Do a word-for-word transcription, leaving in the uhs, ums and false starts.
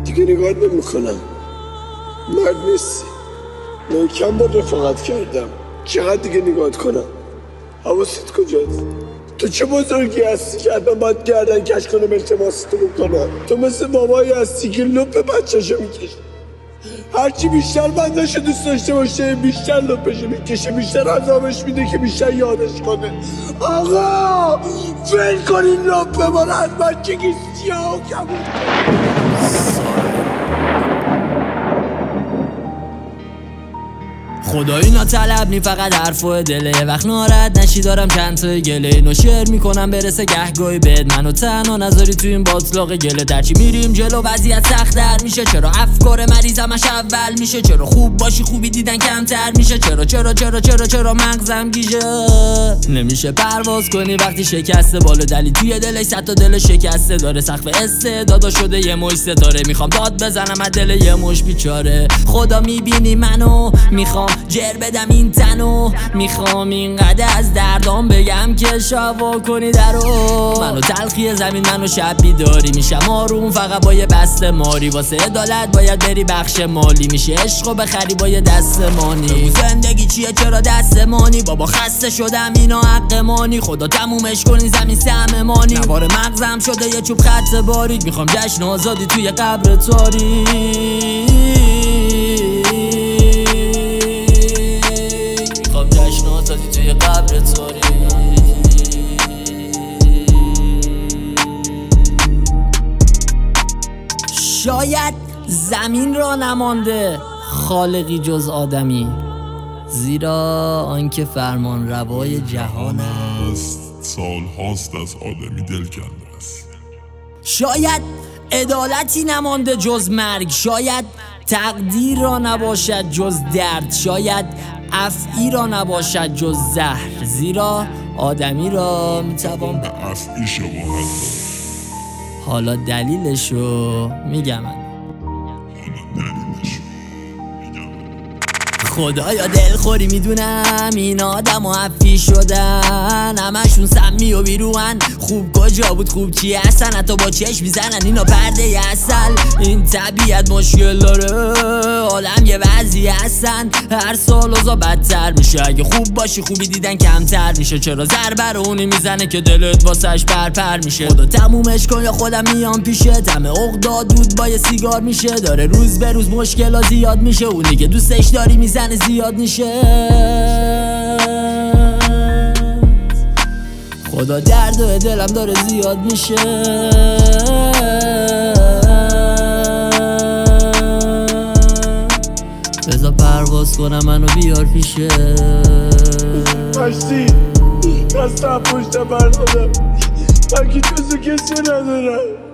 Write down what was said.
دیگه نگاه نمیکنم. مرد نیستی. من کم با رفاقت کردم. چقدر دیگه نگاهت کنم؟ حواست کجاست؟ تو چه بزرگی هستی که حتما باید گردن کش کنم التماستو بکنم؟ تو مثل بابایی هستی که لپ بچه‌شو میکشه. هرچی بیشتر بندشو دوست داشته باشه بیشتر لپشو میکشه، بیشتر عذابش میده که بیشتر یادش کنه. آقا فیل کنین لپ من از بچگی سیاه و کبود. خدایی ناطلب نی فقط حرف و دله، یه وقت ناراحت نشی دارم چند تا گله، اینو شعر میکنم برسه گهگاهی بهت، منو تنها نذاری تو این باطلاق گله. درچی میریم جلو وضعیت سخت‌تر میشه، چرا افکار مریض همش اول میشه، چرا خوب باشی خوبی دیدن کمتر میشه، چرا چرا چرا چرا چرا مغزم گیجه نمیشه پرواز کنی وقتی شکسته، بالا دلی توی دلش صد تا دل شکسته، داره سقف استعدادا شده یه مش ستاره، میخوام داد بزنم از دل یه مش بیچاره. خدا میبینی منو، میخوام جر بدم این تنو، میخوام اینقدر از دردام بگم که شوا کنی درو. منو تلخی زمین منو شب بیداری، میشم آروم فقط با یه بسته ماری، واسه عدالت باید بری بخش مالی، میشه عشقو بخری با یه دست مانی. زندگی چیه چرا دست مانی؟ بابا خسته شدم اینا حق مانی، خدا تمومش کنی زمین سهم مانی. نوار مغزم شده یه چوب خط باریک، میخوام جشن آزادی توی قبر تاریک، توی قبر تاریک. شاید زمین را نمانده خالقی جز آدمی، زیرا آنکه فرمان روای جهان است سال هاست از آدمی دل کنده است. شاید عدالتی نمانده جز مرگ، شاید تقدیر را نباشد جز درد، شاید افعی را نباشد جز زهر، زیرا آدمی را میتوان به افعی شباهت داد. حالا دلیلشو میگم من. خدایا دلخوری میدونم این آدم و افی شدن، همشون سمی و بیروان، خوب کجا بود خوب چی هستن، حتی با چشم میزنن اینا پرده ی اصل. این طبیعت مشکل داره عالم یه وضعی هستن، هر سال اوضاع بدتر میشه، اگه خوب باشی خوبی دیدن کمتر میشه، چرا ضربه اونی میزنه که دلت واسش پرپر میشه. خدا تمومش کن یا خودم میام پیشه، دم عقدا دود با یه سیگار میشه، داره روز به روز مشکلا زیاد میشه، اونی که دوستش داری میزنه زیاد میشه. خدا درد و دلم داره زیاد میشه، بذار پرواز کنم منو بیار پیشه. مشتی دستم پشت بردادم من که جزو کسی ندارم.